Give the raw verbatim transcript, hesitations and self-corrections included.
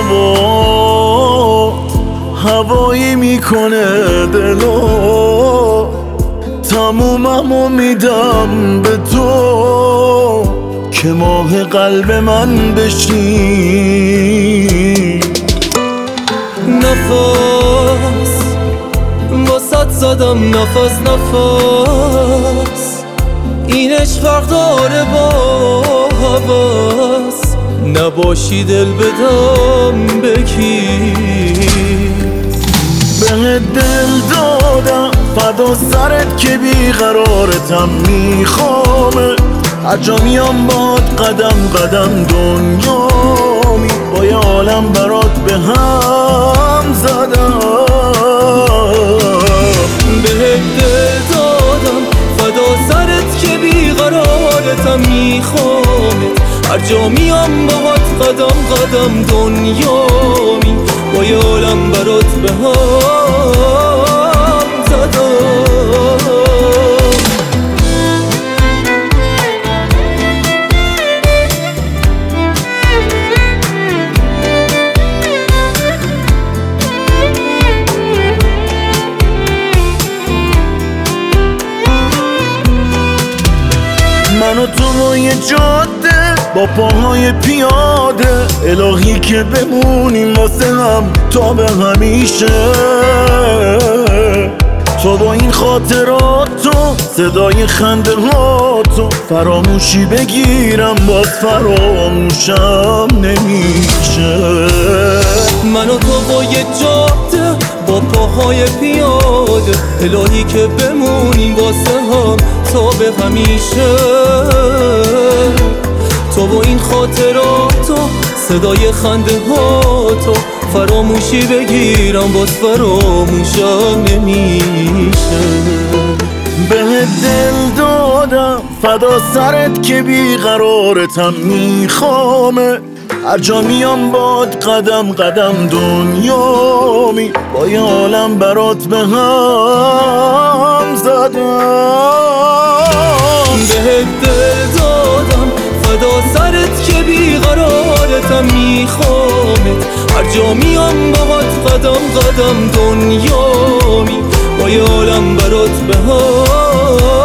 هوا هوایی میکنه دلو، تموممو میدم به تو که ماه قلب من بشی. نفس واسط زدم، نفس نفس اینش فرق داره با هوس، نباشی دل بدم بکی. به دل دادم فدا سرت که بیقرارتم میخوامه، هر جا میام باد قدم قدم دنیامی، با یه عالم برات به هم زدم. به دل دادم فدا سرت که بیقرارتم میخوامه، هر جا میام باهات قدم قدم دنیامی، با یه عالم برات به هم زدم. من و تو روی جاده با پاهای پیاده، الهی که بمونیم واسه هم تا به همیشه. تو با این خاطراتو، صدای خنده هاتو، فراموشی بگیرم باز فراموشم نمیشه. من و تو با یه جاده با پاهای پیاده، الهی که بمونیم واسه هم تا به همیشه. تو با این خاطراتو، صدای خنده هاتو، فراموشی بگیرم باز فراموشم نمیشه. به دل دادم فدا سرت که بیقرارتم میخوامه، هر جا میام باد قدم قدم دنیامی، با یه عالم برات به هم زدم. به دل دادم فدا سرت که بیقرارتم میخوامت، هر جا میام باهات قدم قدم دنیامی، با یه عالم برات به هم